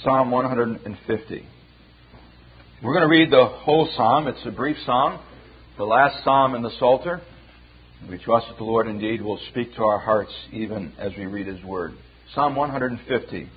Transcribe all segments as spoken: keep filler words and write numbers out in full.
Psalm one hundred fifty. We're going to read the whole psalm. It's a brief psalm, the last psalm in the Psalter. We trust that the Lord indeed will speak to our hearts even as we read His Word. Psalm one hundred fifty.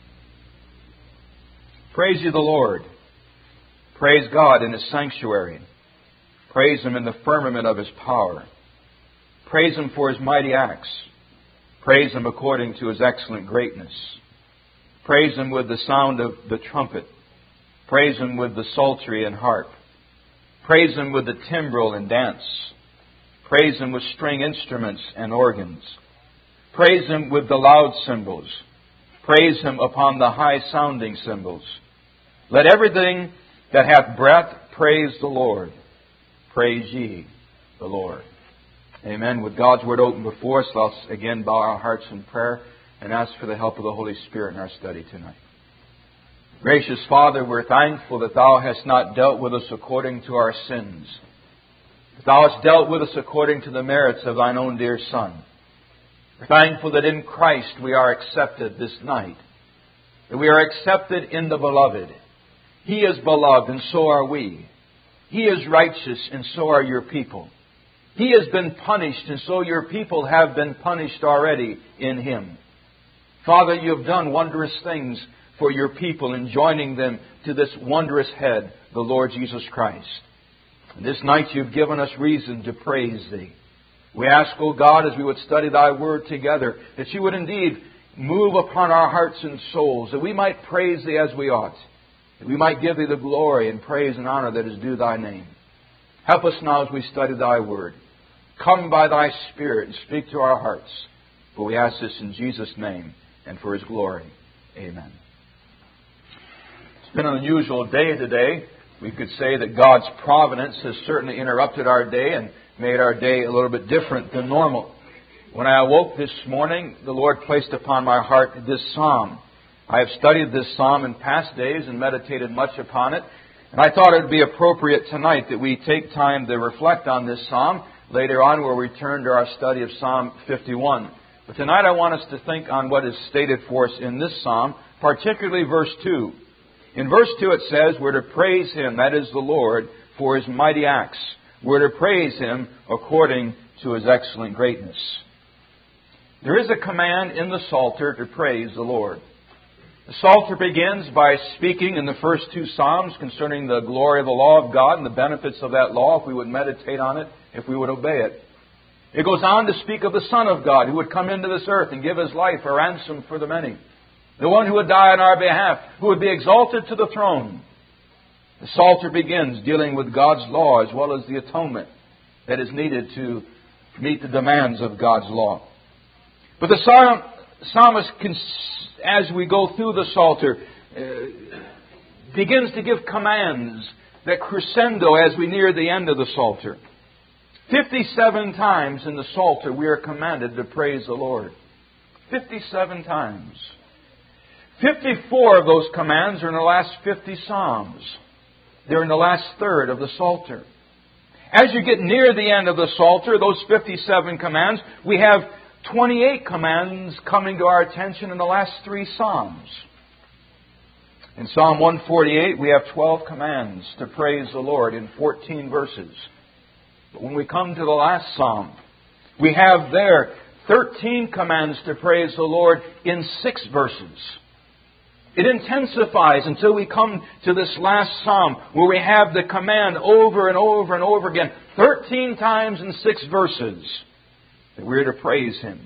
Praise ye the Lord. Praise God in His sanctuary. Praise Him in the firmament of His power. Praise Him for His mighty acts. Praise Him according to His excellent greatness. Praise Him with the sound of the trumpet. Praise Him with the psaltery and harp. Praise Him with the timbrel and dance. Praise Him with string instruments and organs. Praise Him with the loud cymbals. Praise Him upon the high-sounding cymbals. Let everything that hath breath praise the Lord. Praise ye the Lord. Amen. With God's Word open before us, let's again bow our hearts in prayer and ask for the help of the Holy Spirit in our study tonight. Gracious Father, we're thankful that Thou hast not dealt with us according to our sins. Thou hast dealt with us according to the merits of Thine own dear Son. We're thankful that in Christ we are accepted this night. That we are accepted in the Beloved. He is beloved and so are we. He is righteous and so are your people. He has been punished and so your people have been punished already in Him. Father, you have done wondrous things for your people in joining them to this wondrous head, the Lord Jesus Christ. And this night you've given us reason to praise Thee. We ask, O God, as we would study Thy Word together, that you would indeed move upon our hearts and souls, that we might praise Thee as we ought, that we might give Thee the glory and praise and honor that is due Thy name. Help us now as we study Thy Word. Come by Thy Spirit and speak to our hearts. For we ask this in Jesus' name and for His glory. Amen. It's been an unusual day today. We could say that God's providence has certainly interrupted our day and made our day a little bit different than normal. When I awoke this morning, the Lord placed upon my heart this psalm. I have studied this psalm in past days and meditated much upon it. And I thought it would be appropriate tonight that we take time to reflect on this psalm. Later on we'll return to our study of Psalm fifty-one. But tonight I want us to think on what is stated for us in this psalm, particularly verse two. In verse two it says, we're to praise Him, that is the Lord, for His mighty acts. We're to praise Him according to His excellent greatness. There is a command in the Psalter to praise the Lord. The Psalter begins by speaking in the first two Psalms concerning the glory of the law of God and the benefits of that law if we would meditate on it, if we would obey it. It goes on to speak of the Son of God who would come into this earth and give His life a ransom for the many. The one who would die on our behalf, who would be exalted to the throne. The Psalter begins dealing with God's law as well as the atonement that is needed to meet the demands of God's law. But the psalm, psalmist, as we go through the Psalter, uh, begins to give commands that crescendo as we near the end of the Psalter. Fifty-seven times in the Psalter we are commanded to praise the Lord. Fifty-seven times. Fifty-four of those commands are in the last fifty Psalms. They're in the last third of the Psalter. As you get near the end of the Psalter, those fifty-seven commands, we have twenty-eight commands coming to our attention in the last three Psalms. In Psalm one forty-eight, we have twelve commands to praise the Lord in fourteen verses. But when we come to the last Psalm, we have there thirteen commands to praise the Lord in six verses. It intensifies until we come to this last Psalm where we have the command over and over and over again, thirteen times in six verses, that we're to praise Him.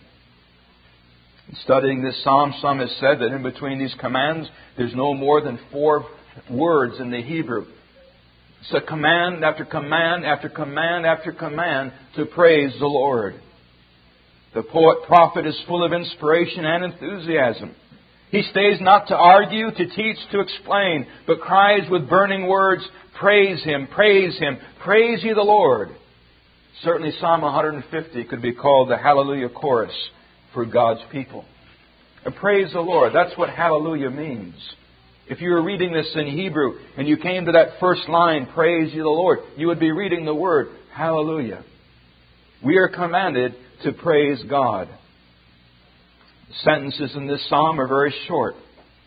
In studying this Psalm, some have said that in between these commands, there's no more than four words in the Hebrew. It's a command after command after command after command to praise the Lord. The poet prophet is full of inspiration and enthusiasm. He stays not to argue, to teach, to explain, but cries with burning words, praise Him, praise Him, praise ye the Lord. Certainly Psalm one fifty could be called the Hallelujah chorus for God's people. And praise the Lord, that's what hallelujah means. If you were reading this in Hebrew and you came to that first line, praise ye the Lord, you would be reading the word hallelujah. We are commanded to praise God. The sentences in this psalm are very short.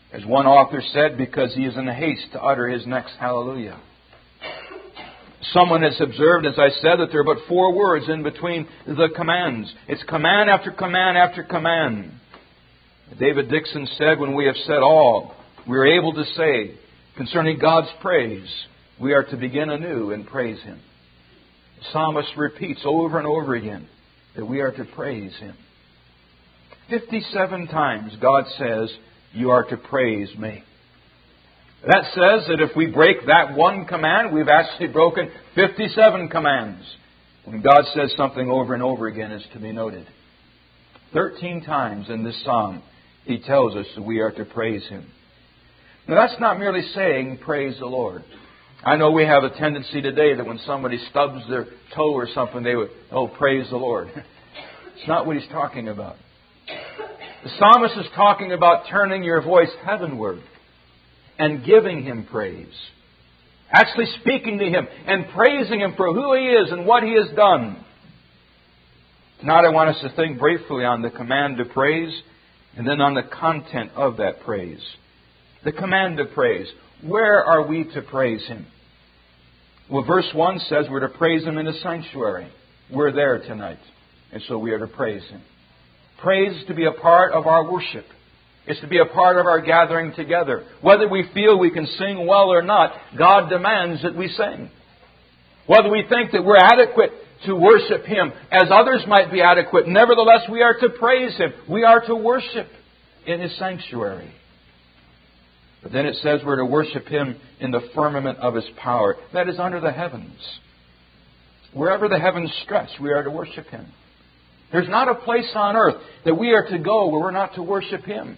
As one author said, because he is in haste to utter his next hallelujah. Someone has observed, as I said, that there are but four words in between the commands. It's command after command after command. David Dixon said, when we have said all we are able to say concerning God's praise, we are to begin anew and praise Him. The psalmist repeats over and over again that we are to praise Him. Fifty-seven times God says, you are to praise me. That says that if we break that one command, we've actually broken fifty-seven commands. When God says something over and over again, is to be noted. Thirteen times in this psalm, He tells us that we are to praise Him. Now that's not merely saying, praise the Lord. I know we have a tendency today that when somebody stubs their toe or something, they would, oh, praise the Lord. It's not what He's talking about. The psalmist is talking about turning your voice heavenward and giving Him praise. Actually speaking to Him and praising Him for who He is and what He has done. Tonight I want us to think briefly on the command to praise and then on the content of that praise. The command to praise. Where are we to praise Him? Well, verse one says we're to praise Him in the sanctuary. We're there tonight. And so we are to praise Him. Praise is to be a part of our worship. It's to be a part of our gathering together. Whether we feel we can sing well or not, God demands that we sing. Whether we think that we're adequate to worship Him as others might be adequate, nevertheless we are to praise Him. We are to worship in His sanctuary. But then it says we're to worship Him in the firmament of His power. That is under the heavens. Wherever the heavens stretch, we are to worship Him. There's not a place on earth that we are to go where we're not to worship Him.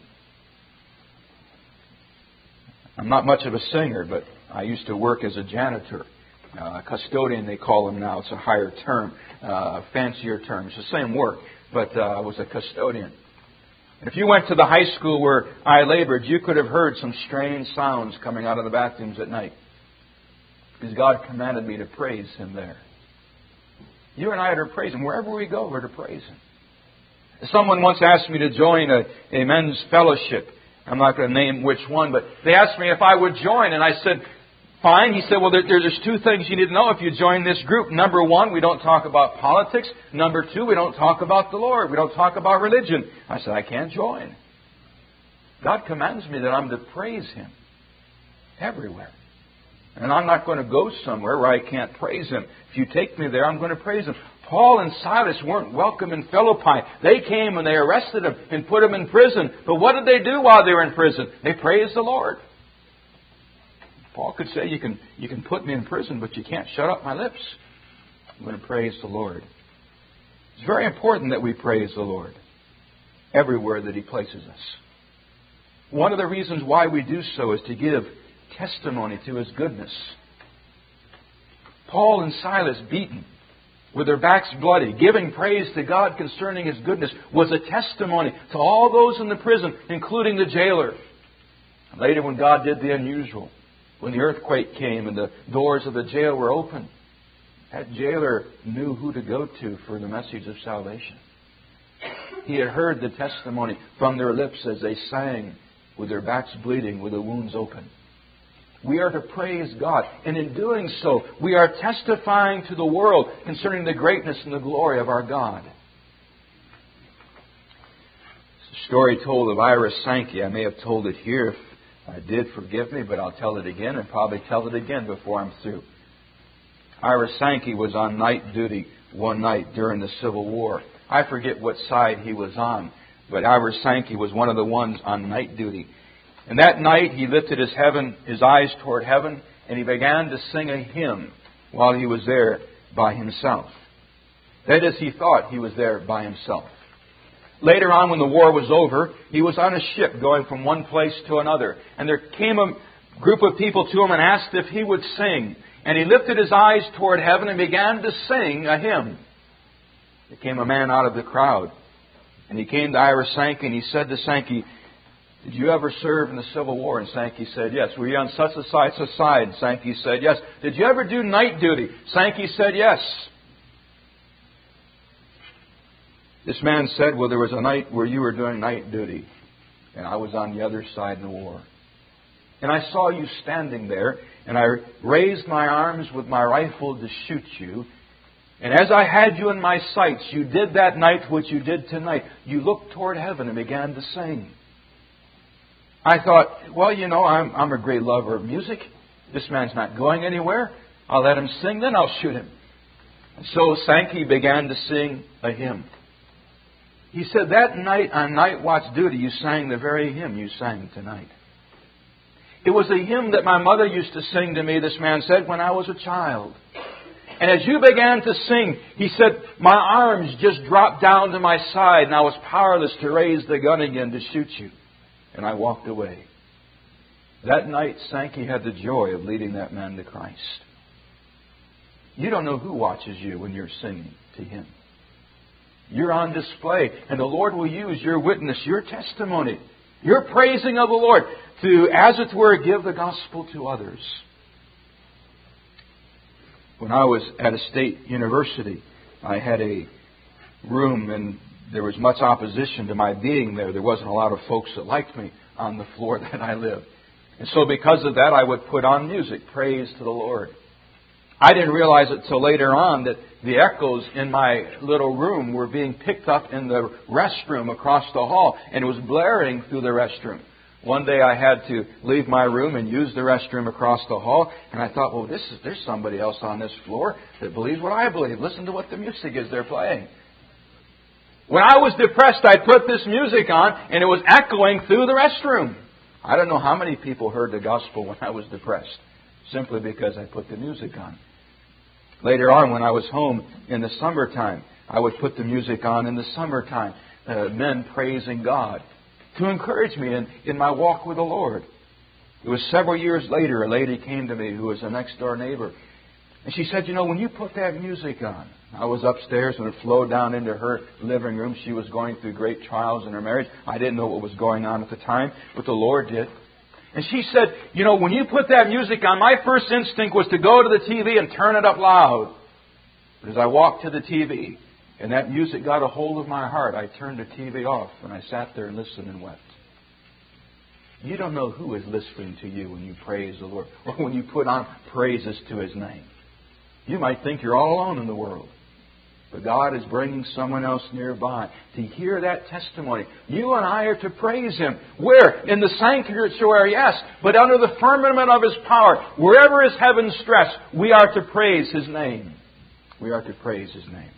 I'm not much of a singer, but I used to work as a janitor. Uh, custodian, they call them now. It's a higher term, uh, fancier term. It's the same work, but uh, I was a custodian. If you went to the high school where I labored, you could have heard some strange sounds coming out of the bathrooms at night. Because God commanded me to praise Him there. You and I are to praise Him. Wherever we go, we're to praise Him. Someone once asked me to join a, a men's fellowship. I'm not going to name which one, but they asked me if I would join. And I said, fine. He said, well, there, there's two things you need to know if you join this group. Number one, we don't talk about politics. Number two, we don't talk about the Lord. We don't talk about religion. I said, I can't join. God commands me that I'm to praise Him everywhere. And I'm not going to go somewhere where I can't praise Him. If you take me there, I'm going to praise Him. Paul and Silas weren't welcome in Philippi. They came and they arrested him and put him in prison. But what did they do while they were in prison? They praised the Lord. Paul could say, you can, you can put me in prison, but you can't shut up my lips. I'm going to praise the Lord. It's very important that we praise the Lord everywhere that He places us. One of the reasons why we do so is to give testimony to His goodness. Paul and Silas, beaten, with their backs bloody, giving praise to God concerning His goodness, was a testimony to all those in the prison, including the jailer. Later, when God did the unusual, when the earthquake came and the doors of the jail were open, that jailer knew who to go to for the message of salvation. He had heard the testimony from their lips as they sang with their backs bleeding, with the wounds open. We are to praise God. And in doing so, we are testifying to the world concerning the greatness and the glory of our God. It's a story told of Ira Sankey. I may have told it here. If I did, forgive me, but I'll tell it again and probably tell it again before I'm through. Ira Sankey was on night duty one night during the Civil War. I forget what side he was on, but Ira Sankey was one of the ones on night duty. And that night he lifted his heaven, his eyes toward heaven, and he began to sing a hymn while he was there by himself. That is, he thought he was there by himself. Later on, when the war was over, he was on a ship going from one place to another. And there came a group of people to him and asked if he would sing. And he lifted his eyes toward heaven and began to sing a hymn. There came a man out of the crowd. And he came to Ira Sankey and he said to Sankey, did you ever serve in the Civil War? And Sankey said, yes. Were you on such a side, such a side? And Sankey said, yes. Did you ever do night duty? Sankey said, yes. This man said, well, there was a night where you were doing night duty. and I was on the other side in the war. And I saw you standing there, and I raised my arms with my rifle to shoot you. And as I had you in my sights, you did that night what you did tonight. You looked toward heaven and began to sing. I thought, well, you know, I'm, I'm a great lover of music. This man's not going anywhere. I'll let him sing, then I'll shoot him. And so Sankey began to sing a hymn. He said, that night on night watch duty, you sang the very hymn you sang tonight. It was a hymn that my mother used to sing to me, this man said, when I was a child. And as you began to sing, he said, my arms just dropped down to my side and I was powerless to raise the gun again to shoot you. And I walked away. That night, Sankey had the joy of leading that man to Christ. You don't know who watches you when you're singing to Him. You're on display, and the Lord will use your witness, your testimony, your praising of the Lord to, as it were, give the gospel to others. When I was at a state university, I had a room and there was much opposition to my being there. There wasn't a lot of folks that liked me on the floor that I lived. And so because of that, I would put on music, praise to the Lord. I didn't realize it till later on that the echoes in my little room were being picked up in the restroom across the hall, and it was blaring through the restroom. One day I had to leave my room and use the restroom across the hall, and I thought, well, this is there's somebody else on this floor that believes what I believe. Listen to what the music is they're playing. When I was depressed, I put this music on, and it was echoing through the restroom. I don't know how many people heard the gospel when I was depressed, simply because I put the music on. Later on, when I was home in the summertime, I would put the music on in the summertime, uh, men praising God, to encourage me in, in my walk with the Lord. It was several years later, a lady came to me who was a next-door neighbor. And she said, you know, when you put that music on, I was upstairs and it flowed down into her living room. She was going through great trials in her marriage. I didn't know what was going on at the time, but the Lord did. And she said, you know, when you put that music on, my first instinct was to go to the T V and turn it up loud. But as I walked to the T V and that music got a hold of my heart, I turned the T V off and I sat there and listened and wept. You don't know who is listening to you when you praise the Lord or when you put on praises to His name. You might think you're all alone in the world. But God is bringing someone else nearby to hear that testimony. You and I are to praise Him. Where? In the sanctuary, yes. But under the firmament of His power, wherever His heavens stretch, we are to praise His name. We are to praise His name.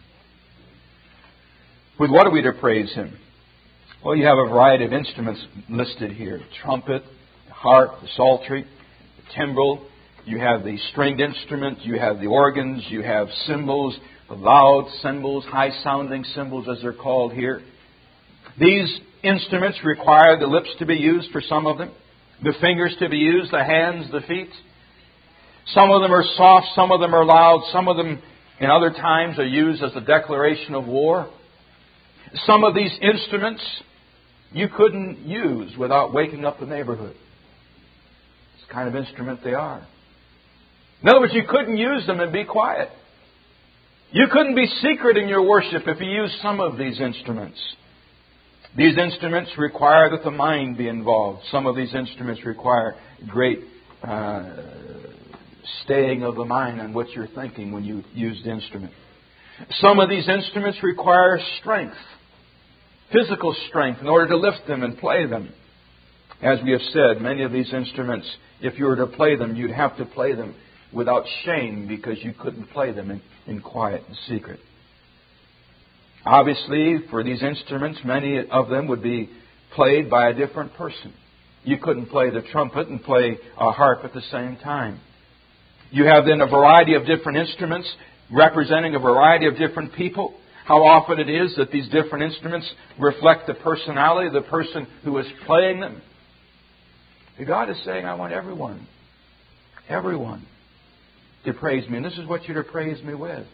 With what are we to praise Him? Well, you have a variety of instruments listed here. Trumpet, harp, the psaltery, the timbrel. You have the stringed instrument. You have the organs. You have cymbals. Loud cymbals, high-sounding cymbals as they're called here. These instruments require the lips to be used for some of them, the fingers to be used, the hands, the feet. Some of them are soft, some of them are loud, some of them in other times are used as a declaration of war. Some of these instruments you couldn't use without waking up the neighborhood. It's the kind of instrument they are. In other words, you couldn't use them and be quiet. You couldn't be secret in your worship if you used some of these instruments. These instruments require that the mind be involved. Some of these instruments require great uh, staying of the mind on what you're thinking when you use the instrument. Some of these instruments require strength, physical strength, in order to lift them and play them. As we have said, many of these instruments, if you were to play them, you'd have to play them without shame because you couldn't play them in, in quiet and secret. Obviously, for these instruments, many of them would be played by a different person. You couldn't play the trumpet and play a harp at the same time. You have then a variety of different instruments representing a variety of different people. How often it is that these different instruments reflect the personality of the person who is playing them. God is saying, I want everyone, everyone to praise me. And this is what you're to praise me with.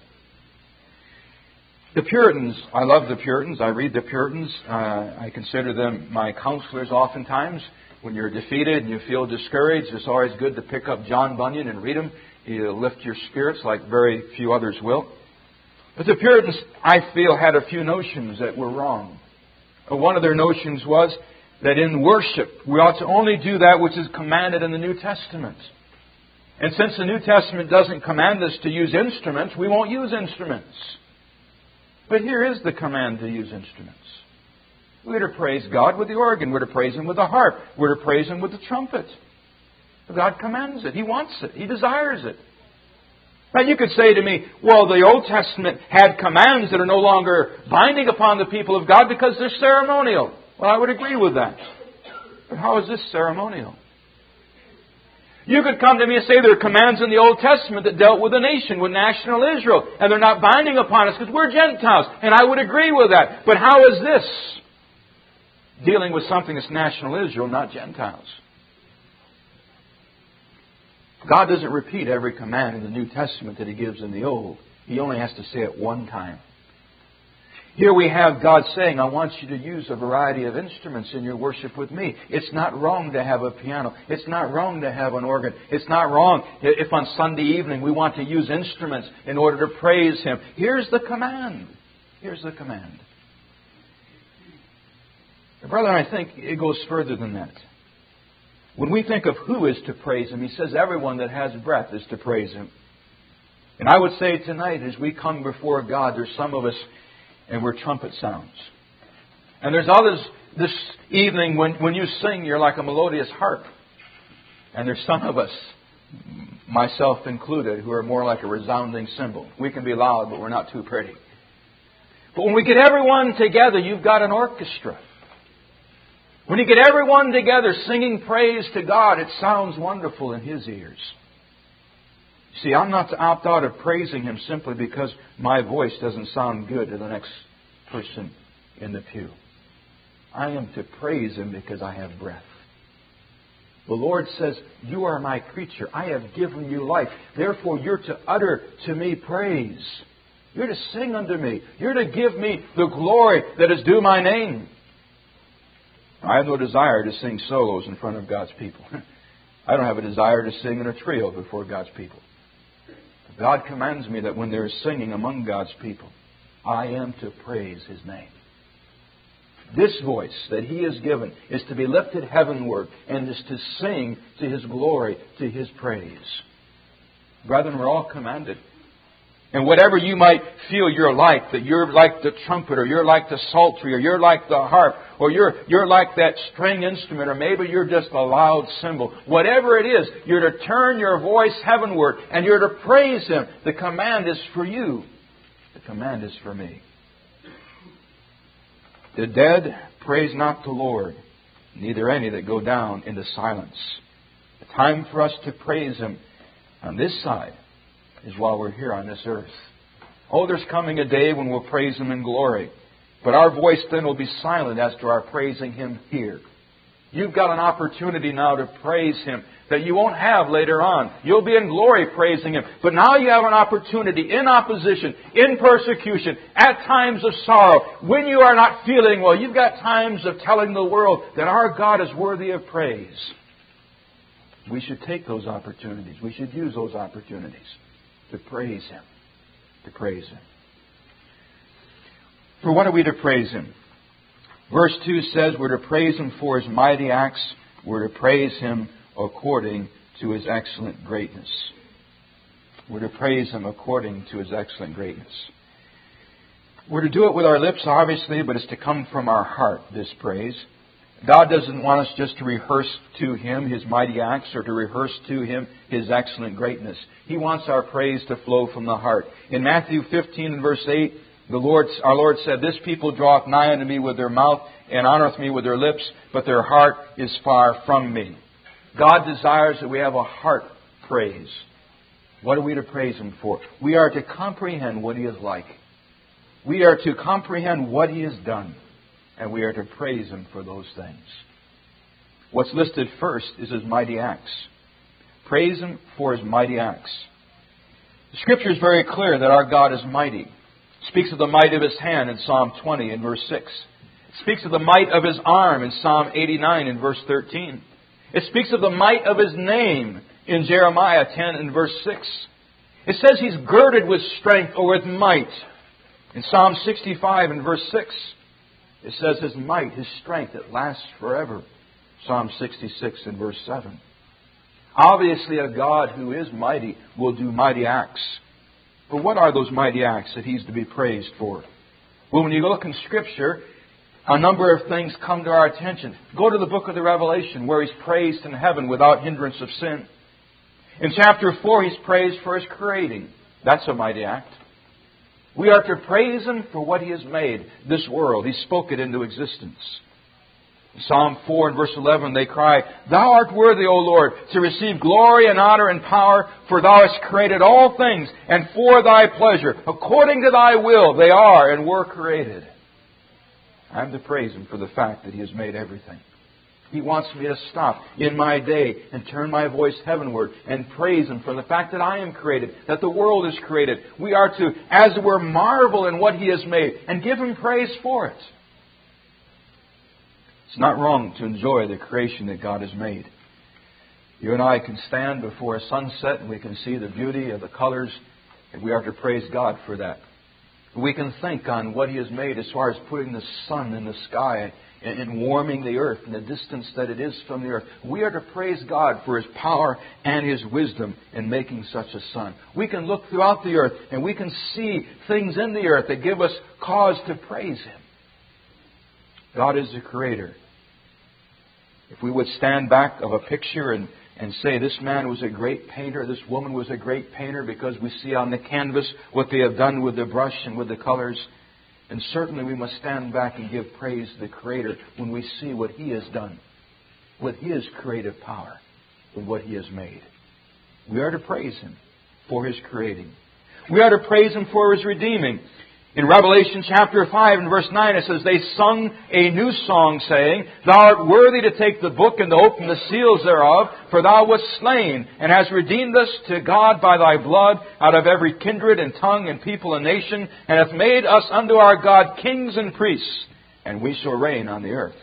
The Puritans, I love the Puritans. I read the Puritans. Uh, I consider them my counselors oftentimes. When you're defeated and you feel discouraged, it's always good to pick up John Bunyan and read him. He'll lift your spirits like very few others will. But the Puritans, I feel, had a few notions that were wrong. One of their notions was that in worship we ought to only do that which is commanded in the New Testament. And since the New Testament doesn't command us to use instruments, we won't use instruments. But here is the command to use instruments. We're to praise God with the organ. We're to praise Him with the harp. We're to praise Him with the trumpet. God commands it. He wants it. He desires it. Now you could say to me, well, the Old Testament had commands that are no longer binding upon the people of God because they're ceremonial. Well, I would agree with that. But how is this ceremonial? You could come to me and say there are commands in the Old Testament that dealt with a nation, with national Israel, and they're not binding upon us because we're Gentiles. And I would agree with that. But how is this dealing with something that's national Israel, not Gentiles? God doesn't repeat every command in the New Testament that He gives in the Old. He only has to say it one time. Here we have God saying, I want you to use a variety of instruments in your worship with me. It's not wrong to have a piano. It's not wrong to have an organ. It's not wrong if on Sunday evening we want to use instruments in order to praise Him. Here's the command. Here's the command. Brother, I think it goes further than that. When we think of who is to praise Him, He says everyone that has breath is to praise Him. And I would say tonight, as we come before God, there's some of us, and we're trumpet sounds. And there's others this evening, when, when you sing, you're like a melodious harp. And there's some of us, myself included, who are more like a resounding cymbal. We can be loud, but we're not too pretty. But when we get everyone together, you've got an orchestra. When you get everyone together singing praise to God, it sounds wonderful in His ears. See, I'm not to opt out of praising Him simply because my voice doesn't sound good to the next person in the pew. I am to praise Him because I have breath. The Lord says, you are my creature. I have given you life. Therefore, you're to utter to me praise. You're to sing unto me. You're to give me the glory that is due my name. I have no desire to sing solos in front of God's people. I don't have a desire to sing in a trio before God's people. God commands me that when there is singing among God's people, I am to praise His name. This voice that He has given is to be lifted heavenward and is to sing to His glory, to His praise. Brethren, we're all commanded. And whatever you might feel you're like, that you're like the trumpet, or you're like the psaltery, or you're like the harp, or you're you're like that string instrument, or maybe you're just a loud cymbal. Whatever it is, you're to turn your voice heavenward and you're to praise Him. The command is for you. The command is for me. The dead praise not the Lord, neither any that go down into silence. The time for us to praise Him on this side is while we're here on this earth. Oh, there's coming a day when we'll praise Him in glory. But our voice then will be silent as to our praising Him here. You've got an opportunity now to praise Him that you won't have later on. You'll be in glory praising Him. But now you have an opportunity in opposition, in persecution, at times of sorrow, when you are not feeling well. You've got times of telling the world that our God is worthy of praise. We should take those opportunities. We should use those opportunities to praise Him. To praise Him. For what are we to praise Him? Verse two says we're to praise Him for His mighty acts. We're to praise Him according to His excellent greatness. We're to praise Him according to His excellent greatness. We're to do it with our lips, obviously, but it's to come from our heart, this praise. God doesn't want us just to rehearse to Him His mighty acts or to rehearse to Him His excellent greatness. He wants our praise to flow from the heart. In Matthew fifteen and verse eight, the Lord, our Lord said, this people draweth nigh unto me with their mouth and honoreth me with their lips, but their heart is far from me. God desires that we have a heart praise. What are we to praise Him for? We are to comprehend what He is like. We are to comprehend what He has done. And we are to praise Him for those things. What's listed first is His mighty acts. Praise Him for His mighty acts. The Scripture is very clear that our God is mighty. It speaks of the might of His hand in Psalm twenty and verse six. It speaks of the might of His arm in Psalm eighty-nine and verse thirteen. It speaks of the might of His name in Jeremiah ten and verse six. It says He's girded with strength or with might in Psalm sixty-five and verse six. It says His might, His strength, it lasts forever. Psalm sixty-six and verse seven. Obviously, a God who is mighty will do mighty acts. But what are those mighty acts that He's to be praised for? Well, when you look in Scripture, a number of things come to our attention. Go to the book of the Revelation, where He's praised in heaven without hindrance of sin. In chapter four, He's praised for His creating. That's a mighty act. We are to praise Him for what He has made, this world. He spoke it into existence. In Psalm four and verse eleven, they cry, Thou art worthy, O Lord, to receive glory and honor and power, for Thou hast created all things, and for Thy pleasure, according to Thy will, they are and were created. I'm to praise Him for the fact that He has made everything. He wants me to stop in my day and turn my voice heavenward and praise Him for the fact that I am created, that the world is created. We are to, as it were, marvel in what He has made and give Him praise for it. It's not wrong to enjoy the creation that God has made. You and I can stand before a sunset and we can see the beauty of the colors, and we are to praise God for that. We can think on what He has made as far as putting the sun in the sky and warming the earth and the distance that it is from the earth. We are to praise God for His power and His wisdom in making such a sun. We can look throughout the earth and we can see things in the earth that give us cause to praise Him. God is the Creator. If we would stand back of a picture and, and say this man was a great painter, this woman was a great painter, because we see on the canvas what they have done with the brush and with the colors, and certainly we must stand back and give praise to the Creator when we see what He has done with His creative power, with what He has made. We are to praise Him for His creating. We are to praise Him for His redeeming. In Revelation chapter five and verse nine, it says, They sung a new song, saying, Thou art worthy to take the book and to open the seals thereof, for Thou wast slain, and hast redeemed us to God by Thy blood out of every kindred and tongue and people and nation, and hath made us unto our God kings and priests, and we shall reign on the earth.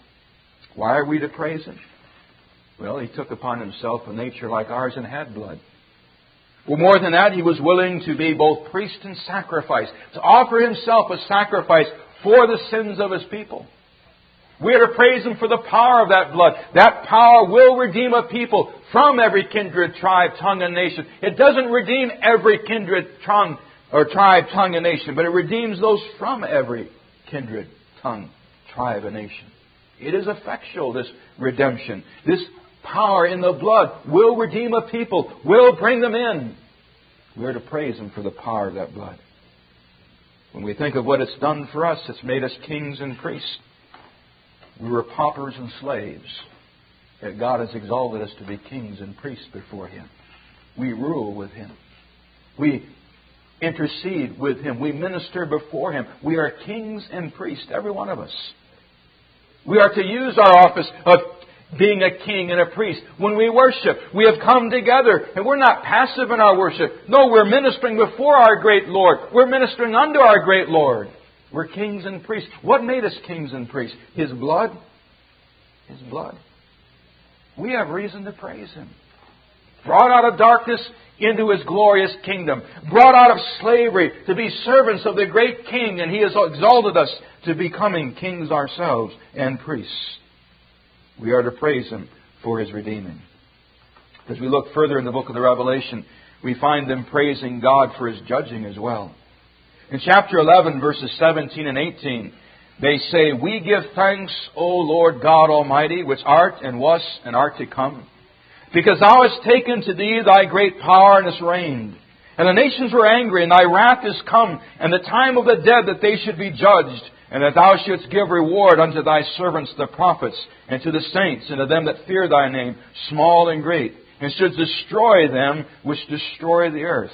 Why are we to praise Him? Well, He took upon Himself a nature like ours and had blood. Well, more than that, He was willing to be both priest and sacrifice, to offer Himself a sacrifice for the sins of His people. We are to praise Him for the power of that blood. That power will redeem a people from every kindred, tribe, tongue, and nation. It doesn't redeem every kindred, tongue, or tribe, tongue, and nation, but it redeems those from every kindred, tongue, tribe, and nation. It is effectual, this redemption. This power in the blood will redeem a people, will bring them in. We are to praise Him for the power of that blood. When we think of what it's done for us, it's made us kings and priests. We were paupers and slaves. Yet God has exalted us to be kings and priests before Him. We rule with Him. We intercede with Him. We minister before Him. We are kings and priests, every one of us. We are to use our office of being a king and a priest. When we worship, we have come together, and we're not passive in our worship. No, we're ministering before our great Lord. We're ministering unto our great Lord. We're kings and priests. What made us kings and priests? His blood. His blood. We have reason to praise Him. Brought out of darkness into His glorious kingdom. Brought out of slavery to be servants of the great King, and He has exalted us to becoming kings ourselves and priests. We are to praise Him for His redeeming. As we look further in the book of the Revelation, we find them praising God for His judging as well. In chapter eleven, verses seventeen and eighteen, they say, We give thanks, O Lord God Almighty, which art and was and art to come, because Thou hast taken to Thee Thy great power and hast reigned. And the nations were angry, and Thy wrath is come, and the time of the dead that they should be judged, and that Thou shouldst give reward unto Thy servants the prophets, and to the saints, and to them that fear Thy name, small and great, and shouldst destroy them which destroy the earth.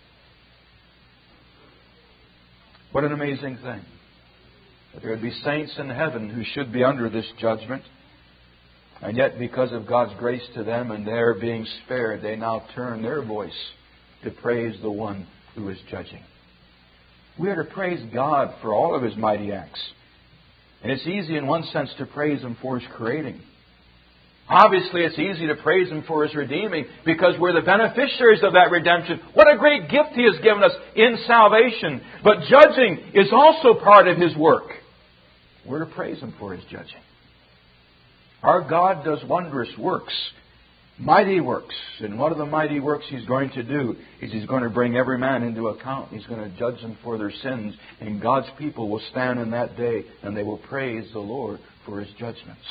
What an amazing thing. That there would be saints in heaven who should be under this judgment, and yet because of God's grace to them and their being spared, they now turn their voice to praise the one who is judging. We are to praise God for all of His mighty acts. And it's easy in one sense to praise Him for His creating. Obviously, it's easy to praise Him for His redeeming because we're the beneficiaries of that redemption. What a great gift He has given us in salvation. But judging is also part of His work. We're to praise Him for His judging. Our God does wondrous works, mighty works. And one of the mighty works He's going to do is He's going to bring every man into account. He's going to judge them for their sins. And God's people will stand in that day and they will praise the Lord for His judgments.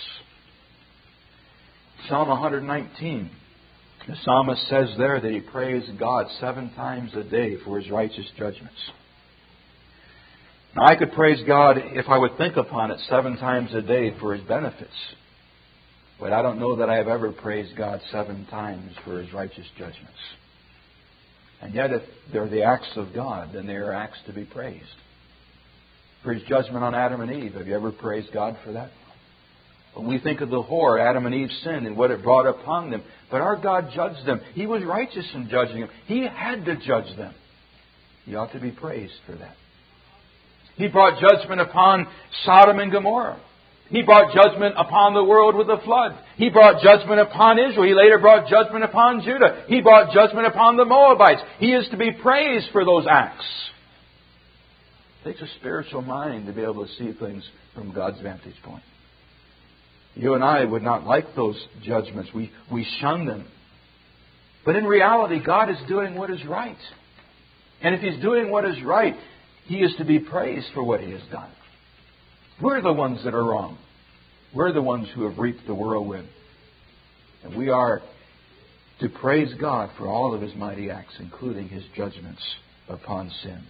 Psalm one nineteen. The psalmist says there that he prays God seven times a day for His righteous judgments. Now, I could praise God if I would think upon it seven times a day for His benefits. But I don't know that I have ever praised God seven times for His righteous judgments. And yet, if they're the acts of God, then they are acts to be praised. For His judgment on Adam and Eve, have you ever praised God for that? When we think of the horror, Adam and Eve's sin and what it brought upon them. But our God judged them. He was righteous in judging them. He had to judge them. He ought to be praised for that. He brought judgment upon Sodom and Gomorrah. He brought judgment upon the world with the flood. He brought judgment upon Israel. He later brought judgment upon Judah. He brought judgment upon the Moabites. He is to be praised for those acts. It takes a spiritual mind to be able to see things from God's vantage point. You and I would not like those judgments. We, we shun them. But in reality, God is doing what is right. And if He's doing what is right, He is to be praised for what He has done. We're the ones that are wrong. We're the ones who have reaped the whirlwind. And we are to praise God for all of His mighty acts, including His judgments upon sin.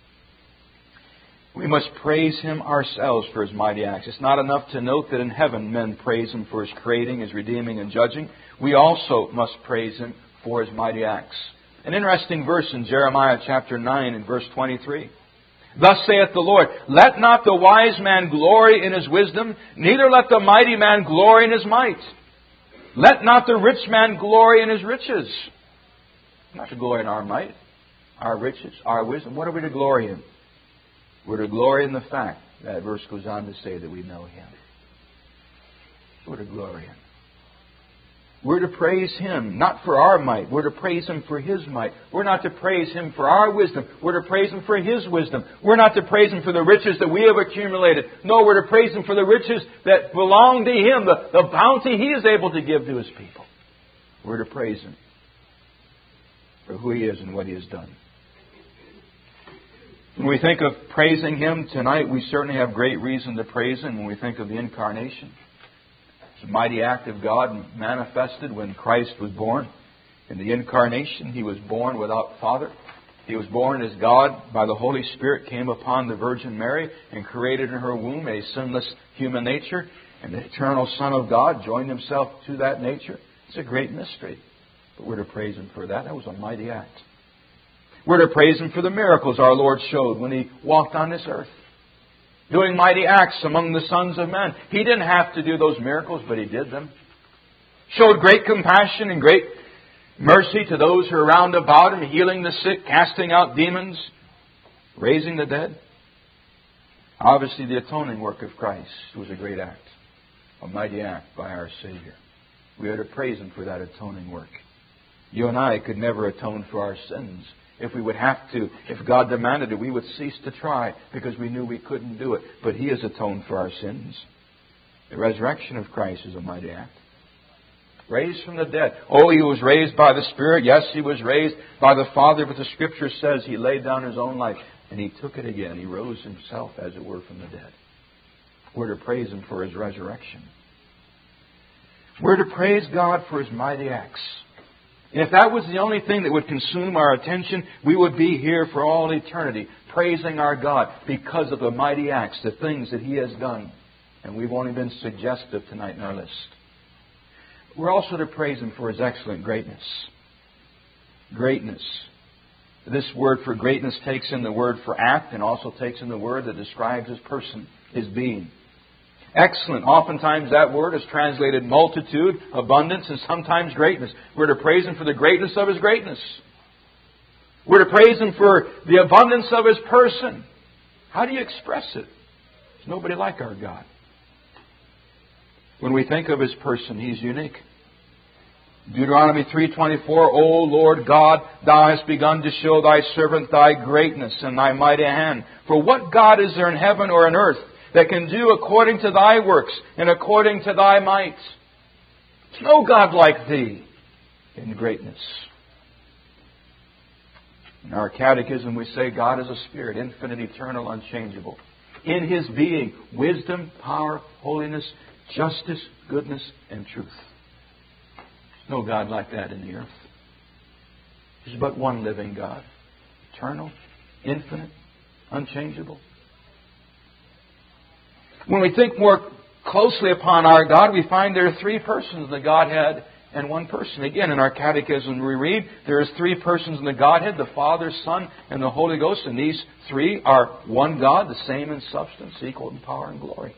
We must praise Him ourselves for His mighty acts. It's not enough to note that in heaven men praise Him for His creating, His redeeming, and judging. We also must praise Him for His mighty acts. An interesting verse in Jeremiah chapter nine and verse twenty-three. Thus saith the Lord, let not the wise man glory in his wisdom, neither let the mighty man glory in his might. Let not the rich man glory in his riches. Not to glory in our might, our riches, our wisdom. What are we to glory in? We're to glory in the fact, that verse goes on to say, that we know Him. We're to glory in. We're to praise Him, not for our might. We're to praise Him for His might. We're not to praise Him for our wisdom. We're to praise Him for His wisdom. We're not to praise Him for the riches that we have accumulated. No, we're to praise Him for the riches that belong to Him, the, the bounty He is able to give to His people. We're to praise Him for who He is and what He has done. When we think of praising Him tonight, we certainly have great reason to praise Him when we think of the Incarnation. It's a mighty act of God manifested when Christ was born. In the Incarnation, He was born without father. He was born as God by the Holy Spirit, came upon the Virgin Mary and created in her womb a sinless human nature. And the eternal Son of God joined Himself to that nature. It's a great mystery. But we're to praise Him for that. That was a mighty act. We're to praise Him for the miracles our Lord showed when He walked on this earth, doing mighty acts among the sons of men. He didn't have to do those miracles, but He did them. Showed great compassion and great mercy to those who are round about Him, healing the sick, casting out demons, raising the dead. Obviously, the atoning work of Christ was a great act, a mighty act by our Savior. We are to praise Him for that atoning work. You and I could never atone for our sins. If we would have to, if God demanded it, we would cease to try because we knew we couldn't do it. But He has atoned for our sins. The resurrection of Christ is a mighty act. Raised from the dead. Oh, He was raised by the Spirit. Yes, He was raised by the Father. But the Scripture says He laid down His own life and He took it again. He rose Himself, as it were, from the dead. We're to praise Him for His resurrection. We're to praise God for His mighty acts. And if that was the only thing that would consume our attention, we would be here for all eternity, praising our God because of the mighty acts, the things that He has done. And we've only been suggestive tonight in our list. We're also to praise Him for His excellent greatness. Greatness. This word for greatness takes in the word for act and also takes in the word that describes His person, His being. Excellent. Oftentimes that word is translated multitude, abundance, and sometimes greatness. We're to praise Him for the greatness of His greatness. We're to praise Him for the abundance of His person. How do you express it? There's nobody like our God. When we think of His person, He's unique. Deuteronomy three twenty-four, O Lord God, Thou hast begun to show Thy servant Thy greatness and Thy mighty hand. For what God is there in heaven or in earth that can do according to Thy works and according to Thy might. There's no God like Thee in greatness. In our catechism we say God is a Spirit, infinite, eternal, unchangeable. In His being, wisdom, power, holiness, justice, goodness, and truth. There's no God like that in the earth. There's but one living God. Eternal, infinite, unchangeable. When we think more closely upon our God, we find there are three persons in the Godhead and one person. Again, in our catechism we read there is three persons in the Godhead, the Father, Son, and the Holy Ghost. And these three are one God, the same in substance, equal in power and glory.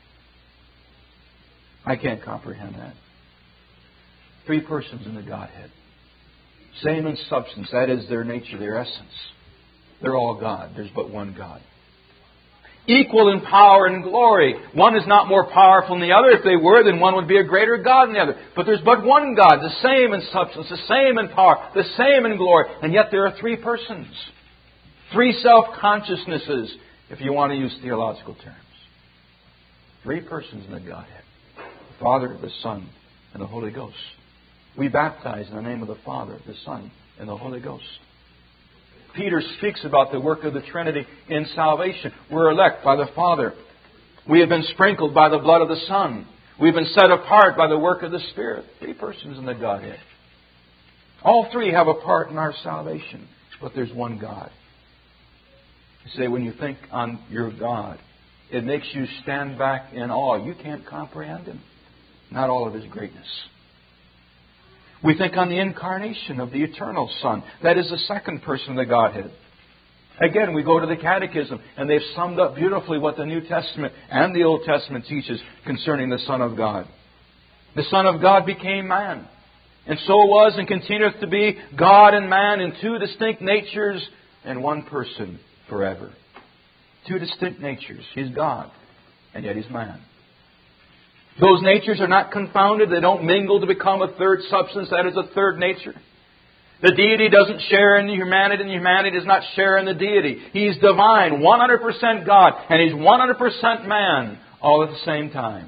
I can't comprehend that. Three persons in the Godhead. Same in substance. That is their nature, their essence. They're all God. There's but one God. Equal in power and glory. One is not more powerful than the other. If they were, then one would be a greater God than the other. But there's but one God, the same in substance, the same in power, the same in glory. And yet there are three persons. Three self-consciousnesses, if you want to use theological terms. Three persons in the Godhead. The Father, the Son, and the Holy Ghost. We baptize in the name of the Father, the Son, and the Holy Ghost. Peter speaks about the work of the Trinity in salvation. We're elect by the Father. We have been sprinkled by the blood of the Son. We've been set apart by the work of the Spirit. Three persons in the Godhead. All three have a part in our salvation, but there's one God. You say, when you think on your God, it makes you stand back in awe. You can't comprehend Him. Not all of His greatness. We think on the incarnation of the eternal Son. That is the second person of the Godhead. Again, we go to the Catechism, and they've summed up beautifully what the New Testament and the Old Testament teaches concerning the Son of God. The Son of God became man, and so was and continueth to be God and man in two distinct natures and one person forever. Two distinct natures. He's God, and yet He's man. Those natures are not confounded. They don't mingle to become a third substance. That is a third nature. The deity doesn't share in the humanity, and the humanity does not share in the deity. He's divine, one hundred percent God, and He's one hundred percent man, all at the same time.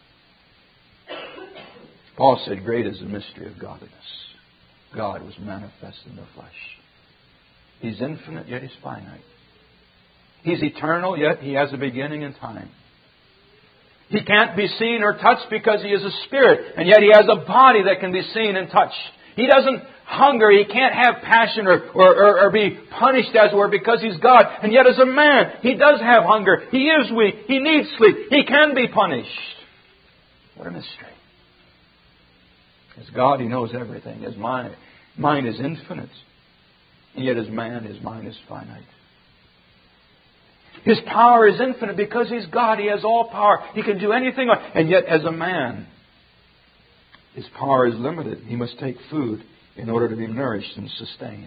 Paul said, great is the mystery of godliness. God was manifest in the flesh. He's infinite, yet He's finite. He's eternal, yet He has a beginning in time. He can't be seen or touched because He is a spirit, and yet He has a body that can be seen and touched. He doesn't hunger. He can't have passion or, or, or, or be punished, as it were, because He's God. And yet as a man, He does have hunger. He is weak. He needs sleep. He can be punished. What a mystery. As God, He knows everything. His mind, mind is infinite. And yet as man, His mind is finite. His power is infinite because He's God. He has all power. He can do anything. And yet as a man, His power is limited. He must take food in order to be nourished and sustained.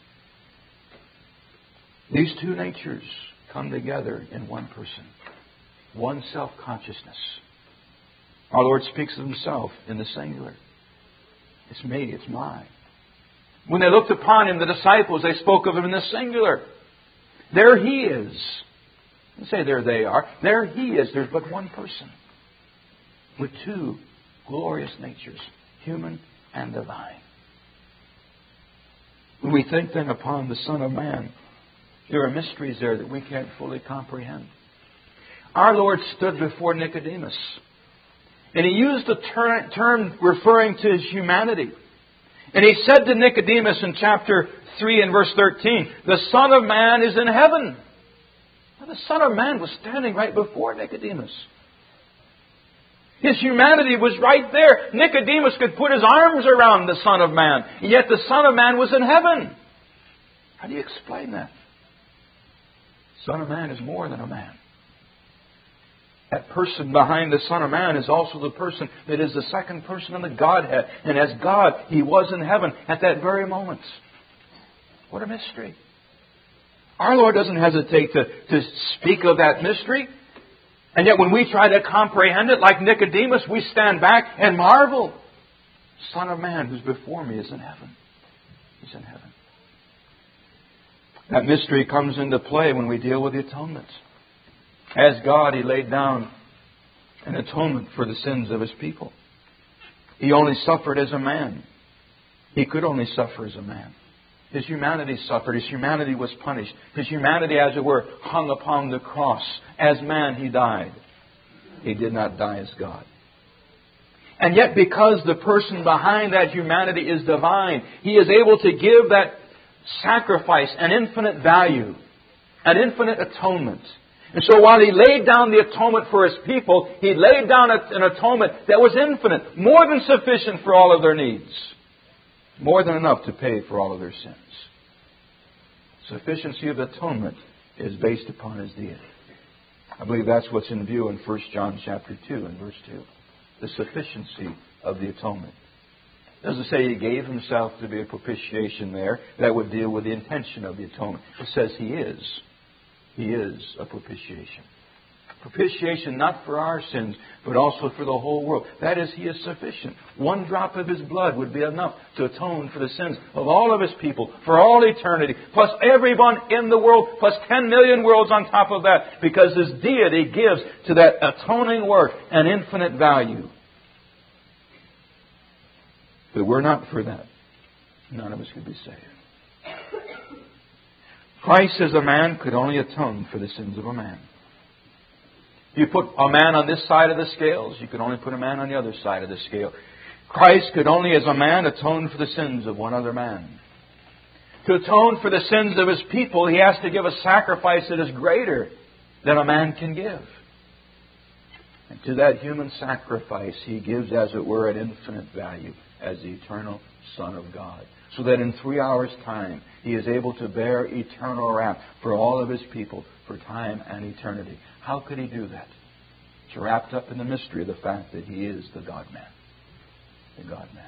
These two natures come together in one person. One self-consciousness. Our Lord speaks of Himself in the singular. It's me, it's mine. When they looked upon Him, the disciples, they spoke of Him in the singular. There He is. Don't say there they are. There He is. There's but one person with two glorious natures, human and divine. When we think then upon the Son of Man, there are mysteries there that we can't fully comprehend. Our Lord stood before Nicodemus, and He used a ter- term referring to His humanity. And He said to Nicodemus in chapter three and verse thirteen, the Son of Man is in heaven. Now, the Son of Man was standing right before Nicodemus. His humanity was right there. Nicodemus could put his arms around the Son of Man. Yet the Son of Man was in heaven. How do you explain that? Son of Man is more than a man. That person behind the Son of Man is also the person that is the second person in the Godhead. And as God, He was in heaven at that very moment. What a mystery. Our Lord doesn't hesitate to, to speak of that mystery. And yet when we try to comprehend it like Nicodemus, we stand back and marvel. Son of Man who's before me is in heaven. He's in heaven. That mystery comes into play when we deal with the atonement. As God, He laid down an atonement for the sins of His people. He only suffered as a man. He could only suffer as a man. His humanity suffered. His humanity was punished. His humanity, as it were, hung upon the cross. As man, He died. He did not die as God. And yet, because the person behind that humanity is divine, He is able to give that sacrifice an infinite value, an infinite atonement. And so while He laid down the atonement for His people, He laid down an atonement that was infinite, more than sufficient for all of their needs. More than enough to pay for all of their sins. Sufficiency of atonement is based upon His deity. I believe that's what's in view in First John chapter two and verse two. The sufficiency of the atonement. It doesn't say He gave Himself to be a propitiation there. That would deal with the intention of the atonement. It says He is. He is a propitiation. Propitiation not for our sins, but also for the whole world. That is, He is sufficient. One drop of His blood would be enough to atone for the sins of all of His people for all eternity, plus everyone in the world, plus ten million worlds on top of that, because His deity gives to that atoning work an infinite value. If it were not for that, none of us could be saved. Christ as a man could only atone for the sins of a man. You put a man on this side of the scales, you could only put a man on the other side of the scale. Christ could only as a man atone for the sins of one other man. To atone for the sins of His people, He has to give a sacrifice that is greater than a man can give. And to that human sacrifice, He gives, as it were, an infinite value as the eternal Son of God. So that in three hours' time, He is able to bear eternal wrath for all of His people for time and eternity. How could He do that? It's wrapped up in the mystery of the fact that He is the God-man. The God-man.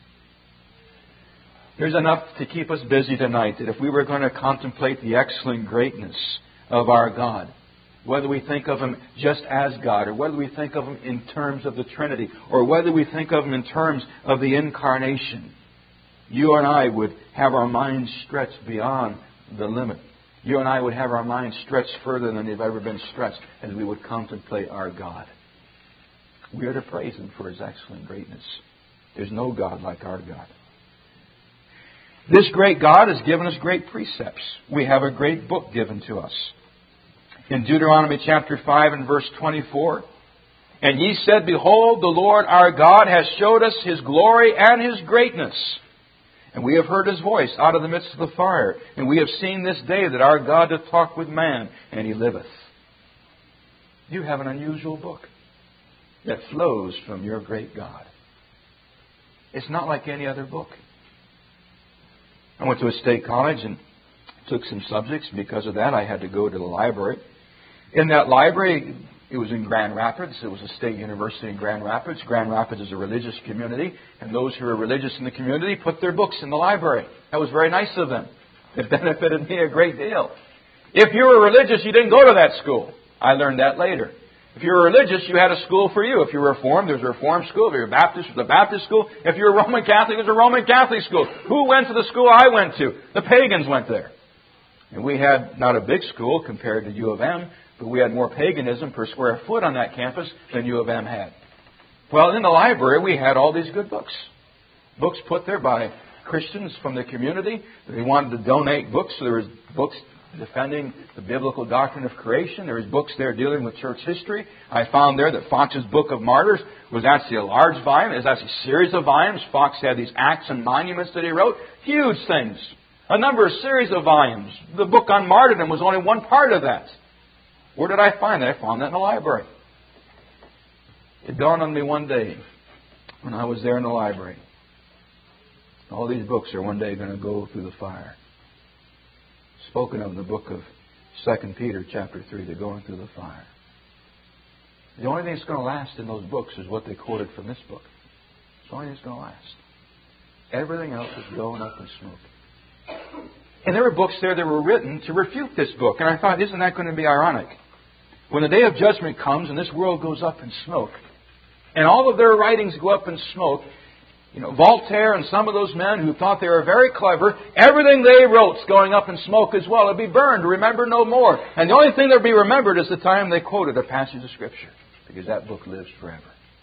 There's enough to keep us busy tonight that if we were going to contemplate the excellent greatness of our God, whether we think of Him just as God, or whether we think of Him in terms of the Trinity, or whether we think of Him in terms of the Incarnation, you and I would have our minds stretched beyond the limit. You and I would have our minds stretched further than they've ever been stretched as we would contemplate our God. We are to praise Him for His excellent greatness. There's no God like our God. This great God has given us great precepts. We have a great book given to us. In Deuteronomy chapter five and verse twenty-four, "And ye said, Behold, the Lord our God has showed us His glory and His greatness. And we have heard His voice out of the midst of the fire. And we have seen this day that our God doth talk with man, and He liveth." You have an unusual book that flows from your great God. It's not like any other book. I went to a state college and took some subjects. Because of that, I had to go to the library. In that library, it was in Grand Rapids. It was a state university in Grand Rapids. Grand Rapids is a religious community, and those who are religious in the community put their books in the library. That was very nice of them. It benefited me a great deal. If you were religious, you didn't go to that school. I learned that later. If you were religious, you had a school for you. If you were Reformed, there was a Reformed school. If you were Baptist, there was a Baptist school. If you were Roman Catholic, there was a Roman Catholic school. Who went to the school I went to? The pagans went there. And we had not a big school compared to U of M, but we had more paganism per square foot on that campus than U of M had. Well, in the library, we had all these good books. Books put there by Christians from the community. They wanted to donate books, so there was books defending the biblical doctrine of creation. There was books there dealing with church history. I found there that Fox's Book of Martyrs was actually a large volume. It was actually a series of volumes. Fox had these acts and monuments that he wrote. Huge things. A number of series of volumes. The book on martyrdom was only one part of that. Where did I find that? I found that in the library. It dawned on me one day when I was there in the library. All these books are one day going to go through the fire. Spoken of in the book of Second Peter chapter three, they're going through the fire. The only thing that's going to last in those books is what they quoted from this book. It's the only thing that's going to last. Everything else is going up in smoke. And there were books there that were written to refute this book. And I thought, isn't that going to be ironic? When the day of judgment comes and this world goes up in smoke, and all of their writings go up in smoke, You know, Voltaire and some of those men who thought they were very clever, everything they wrote's going up in smoke as well. It'll be burned, remember no more. And the only thing that'll be remembered is the time they quoted a passage of Scripture, because that book lives forever.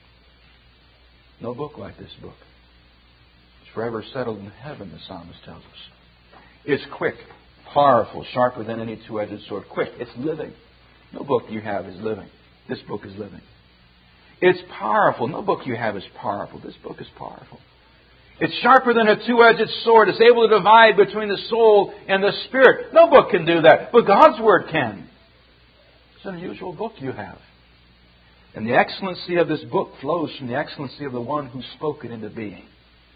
No book like this book. It's forever settled in heaven, the psalmist tells us. It's quick, powerful, sharper than any two-edged sword. Quick, it's living. No book you have is living. This book is living. It's powerful. No book you have is powerful. This book is powerful. It's sharper than a two-edged sword. It's able to divide between the soul and the spirit. No book can do that, but God's Word can. It's an unusual book you have. And the excellency of this book flows from the excellency of the one who spoke it into being.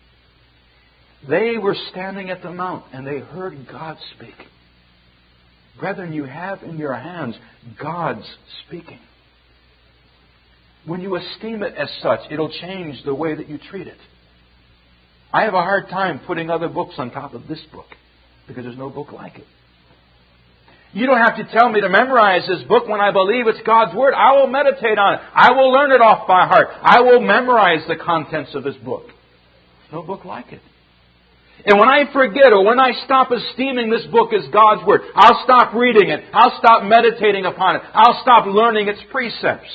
They were standing at the mount and they heard God speak. Brethren, you have in your hands God's speaking. When you esteem it as such, it'll change the way that you treat it. I have a hard time putting other books on top of this book because there's no book like it. You don't have to tell me to memorize this book when I believe it's God's Word. I will meditate on it. I will learn it off by heart. I will memorize the contents of this book. There's no book like it. And when I forget or when I stop esteeming this book as God's Word, I'll stop reading it. I'll stop meditating upon it. I'll stop learning its precepts.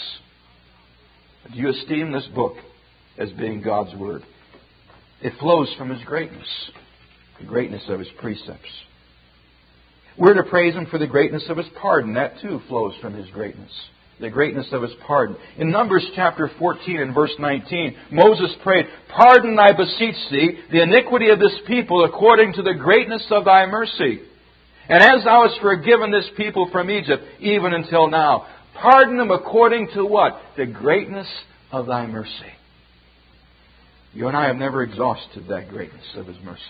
Do you esteem this book as being God's Word? It flows from His greatness, the greatness of His precepts. We're to praise Him for the greatness of His pardon. That too flows from His greatness, the greatness of His pardon. In Numbers chapter fourteen and verse nineteen, Moses prayed, "Pardon, I beseech thee, the iniquity of this people according to the greatness of thy mercy. And as thou hast forgiven this people from Egypt, even until now, pardon them according to what? The greatness of thy mercy." You and I have never exhausted that greatness of His mercy.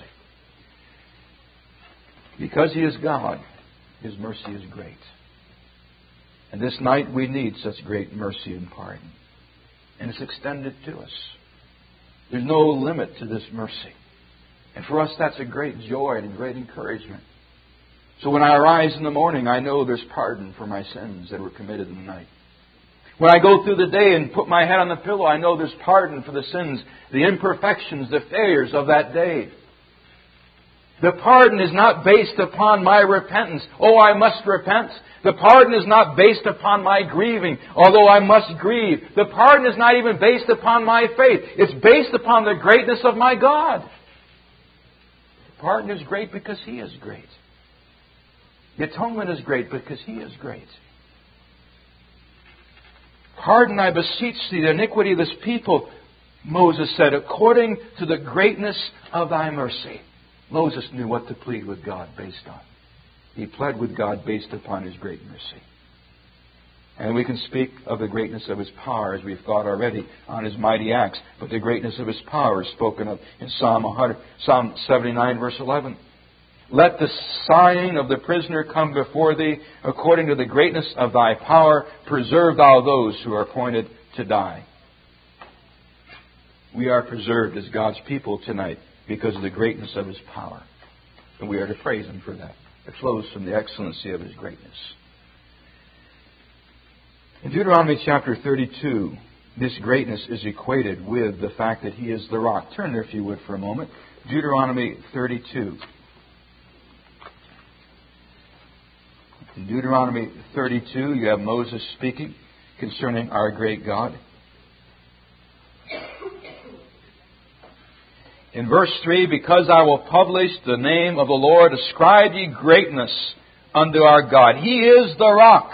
Because He is God, His mercy is great. And this night we need such great mercy and pardon. And it's extended to us. There's no limit to this mercy. And for us that's a great joy and a great encouragement. So when I arise in the morning, I know there's pardon for my sins that were committed in the night. When I go through the day and put my head on the pillow, I know there's pardon for the sins, the imperfections, the failures of that day. The pardon is not based upon my repentance. Oh, I must repent. The pardon is not based upon my grieving, although I must grieve. The pardon is not even based upon my faith. It's based upon the greatness of my God. The pardon is great because He is great. The atonement is great because He is great. Pardon, I beseech thee, the iniquity of this people, Moses said, according to the greatness of thy mercy. Moses knew what to plead with God based on. He pled with God based upon His great mercy. And we can speak of the greatness of His power, as we've thought already, on His mighty acts. But the greatness of His power is spoken of in Psalm one hundred, Psalm seventy-nine, verse eleven. Let the sighing of the prisoner come before thee, according to the greatness of thy power. Preserve thou those who are appointed to die. We are preserved as God's people tonight because of the greatness of His power. And we are to praise Him for that. It flows from the excellency of His greatness. In Deuteronomy chapter thirty-two, this greatness is equated with the fact that He is the rock. Turn there, if you would, for a moment. Deuteronomy thirty-two. In Deuteronomy thirty-two, you have Moses speaking concerning our great God. In verse three, because I will publish the name of the Lord, ascribe ye greatness unto our God. He is the rock.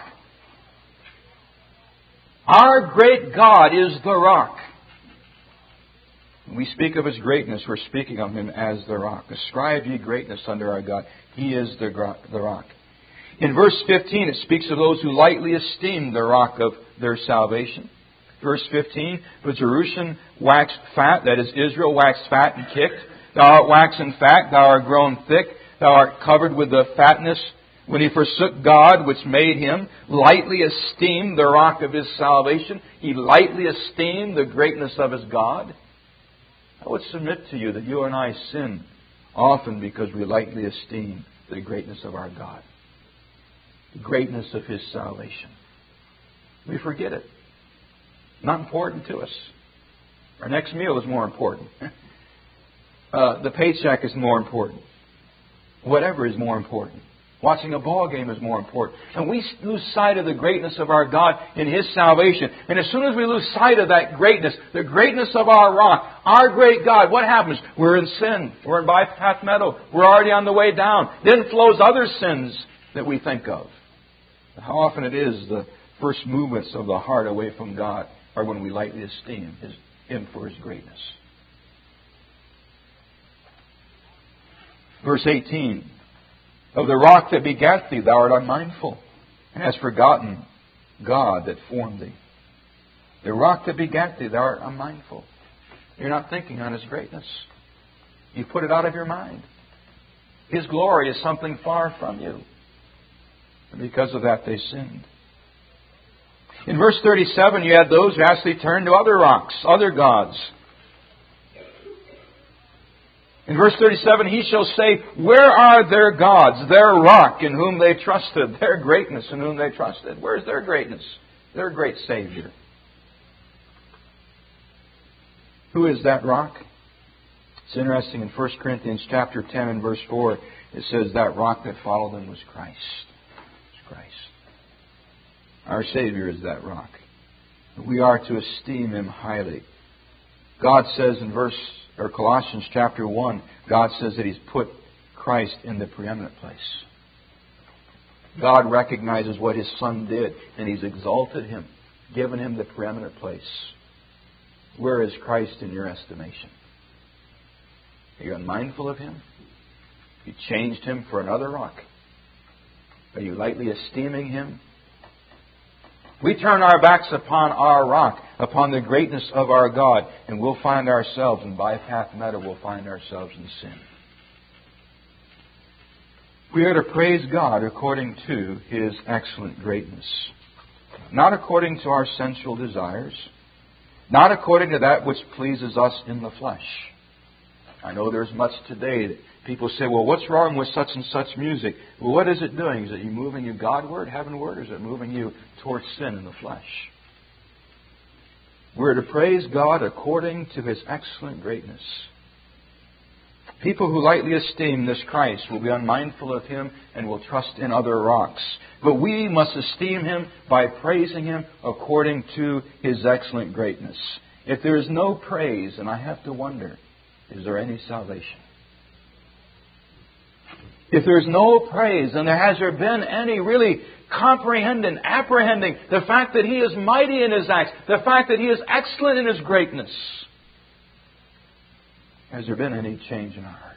Our great God is the rock. When we speak of His greatness, we're speaking of Him as the rock. Ascribe ye greatness unto our God. He is the rock. In verse fifteen, it speaks of those who lightly esteem the rock of their salvation. Verse fifteen, but Jerusalem waxed fat, that is Israel waxed fat and kicked. Thou art waxen fat, thou art grown thick, thou art covered with the fatness. When he forsook God, which made him, lightly esteemed the rock of his salvation. He lightly esteemed the greatness of his God. I would submit to you that you and I sin often because we lightly esteem the greatness of our God. The greatness of His salvation. We forget it. Not important to us. Our next meal is more important. Uh, the paycheck is more important. Whatever is more important. Watching a ball game is more important. And we lose sight of the greatness of our God in His salvation. And as soon as we lose sight of that greatness, the greatness of our rock, our great God, what happens? We're in sin. We're in Bypath Meadow. We're already on the way down. Then flows other sins that we think of. How often it is the first movements of the heart away from God are when we lightly esteem His, Him for His greatness. Verse eighteen. Of the rock that begat thee, thou art unmindful, and hast forgotten God that formed thee. The rock that begat thee, thou art unmindful. You're not thinking on His greatness. You put it out of your mind. His glory is something far from you. And because of that, they sinned. In verse thirty-seven, you had those who actually turned to other rocks, other gods. In verse thirty-seven, he shall say, where are their gods, their rock in whom they trusted, their greatness in whom they trusted? Where's their greatness? Their great Savior. Who is that rock? It's interesting. In First Corinthians chapter ten and verse four, it says that rock that followed them was Christ. It's Christ. Our Savior is that rock. We are to esteem Him highly. God says in verse or Colossians chapter one, God says that He's put Christ in the preeminent place. God recognizes what His Son did, and He's exalted Him, given Him the preeminent place. Where is Christ in your estimation? Are you unmindful of Him? You changed Him for another rock? Are you lightly esteeming Him? We turn our backs upon our rock, upon the greatness of our God, and we'll find ourselves in Bypath Meadow, we'll find ourselves in sin. We are to praise God according to His excellent greatness. Not according to our sensual desires. Not according to that which pleases us in the flesh. I know there's much today that people say, well, what's wrong with such and such music? Well, what is it doing? Is it moving you Godward, heavenward, or is it moving you towards sin in the flesh? We're to praise God according to His excellent greatness. People who lightly esteem this Christ will be unmindful of Him and will trust in other rocks. But we must esteem Him by praising Him according to His excellent greatness. If there is no praise, and I have to wonder, is there any salvation? If there's no praise, and there has there been any really comprehending, apprehending the fact that He is mighty in His acts, the fact that He is excellent in His greatness, has there been any change in our heart?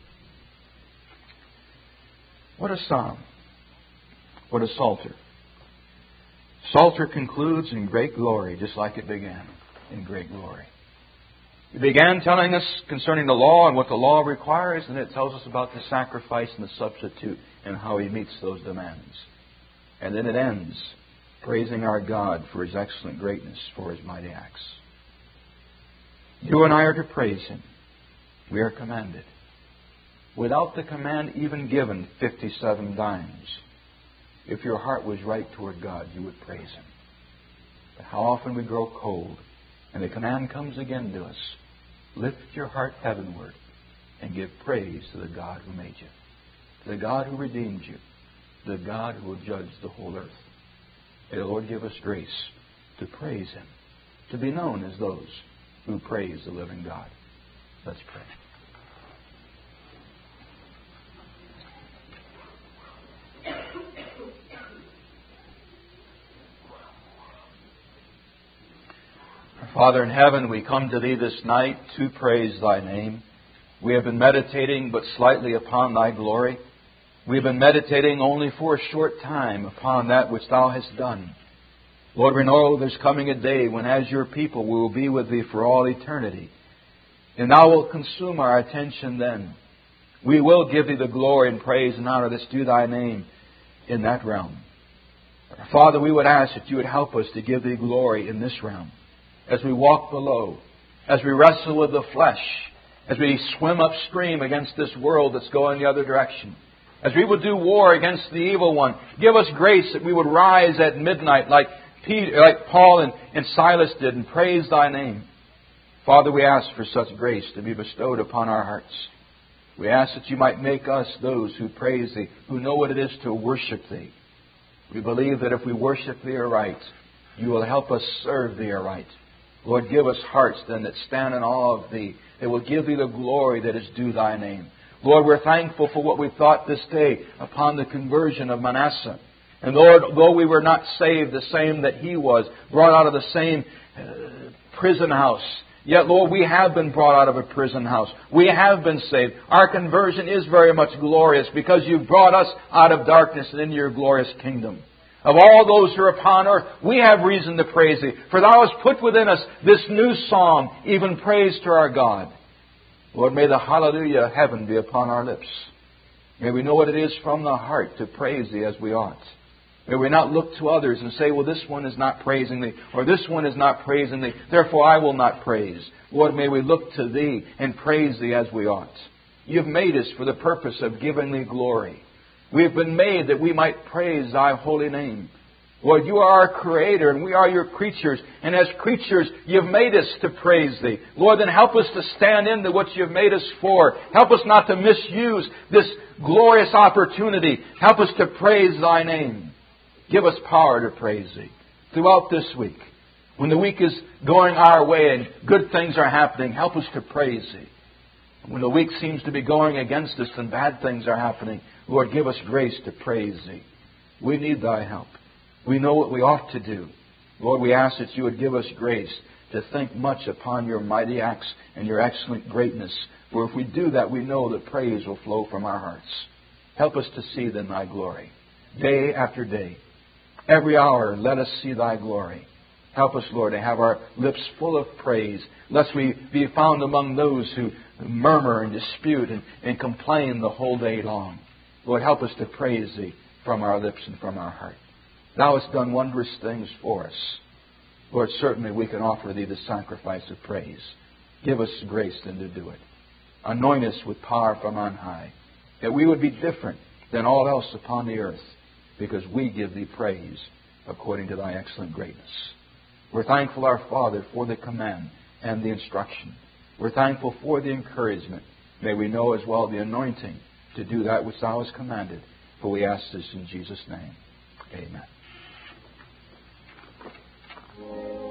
What a psalm. What a psalter. Psalter concludes in great glory, just like it began, in great glory. It began telling us concerning the law and what the law requires, and it tells us about the sacrifice and the substitute and how He meets those demands. And then it ends praising our God for His excellent greatness, for His mighty acts. You and I are to praise Him. We are commanded. Without the command even given fifty-seven times, if your heart was right toward God, you would praise Him. But how often we grow cold, and the command comes again to us. Lift your heart heavenward and give praise to the God who made you, to the God who redeemed you, to the God who will judge the whole earth. May the Lord give us grace to praise Him, to be known as those who praise the living God. Let's pray. Father in heaven, we come to Thee this night to praise Thy name. We have been meditating but slightly upon Thy glory. We have been meditating only for a short time upon that which Thou hast done. Lord, we know there's coming a day when as Your people we will be with Thee for all eternity. And Thou wilt consume our attention then. We will give Thee the glory and praise and honor that's due Thy name in that realm. Father, we would ask that You would help us to give Thee glory in this realm. As we walk below, as we wrestle with the flesh, as we swim upstream against this world that's going the other direction, as we would do war against the evil one, give us grace that we would rise at midnight like Peter, like Paul and, and Silas did and praise Thy name. Father, we ask for such grace to be bestowed upon our hearts. We ask that you might make us those who praise Thee, who know what it is to worship Thee. We believe that if we worship Thee aright, you will help us serve Thee aright. Lord, give us hearts then that stand in awe of Thee, that will give Thee the glory that is due Thy name. Lord, we're thankful for what we thought this day upon the conversion of Manasseh. And Lord, though we were not saved the same that he was, brought out of the same uh, prison house, yet, Lord, we have been brought out of a prison house. We have been saved. Our conversion is very much glorious because you've brought us out of darkness and into your glorious kingdom. Of all those who are upon earth, we have reason to praise Thee. For Thou hast put within us this new song, even praise to our God. Lord, may the hallelujah of heaven be upon our lips. May we know what it is from the heart to praise Thee as we ought. May we not look to others and say, well, this one is not praising Thee, or this one is not praising Thee, therefore I will not praise. Lord, may we look to Thee and praise Thee as we ought. You've made us for the purpose of giving Thee glory. We have been made that we might praise Thy holy name. Lord, you are our Creator and we are your creatures. And as creatures, you've made us to praise Thee. Lord, then help us to stand into what you've made us for. Help us not to misuse this glorious opportunity. Help us to praise Thy name. Give us power to praise Thee throughout this week. When the week is going our way and good things are happening, help us to praise Thee. When the week seems to be going against us and bad things are happening, Lord, give us grace to praise Thee. We need Thy help. We know what we ought to do. Lord, we ask that you would give us grace to think much upon your mighty acts and your excellent greatness. For if we do that, we know that praise will flow from our hearts. Help us to see then Thy glory, day after day. Every hour, let us see Thy glory. Help us, Lord, to have our lips full of praise, lest we be found among those who murmur and dispute and, and complain the whole day long. Lord, help us to praise Thee from our lips and from our heart. Thou hast done wondrous things for us. Lord, certainly we can offer Thee the sacrifice of praise. Give us grace then to do it. Anoint us with power from on high, that we would be different than all else upon the earth, because we give Thee praise according to Thy excellent greatness. We're thankful, our Father, for the command and the instruction. We're thankful for the encouragement. May we know as well the anointing to do that which Thou hast commanded. For we ask this in Jesus' name. Amen.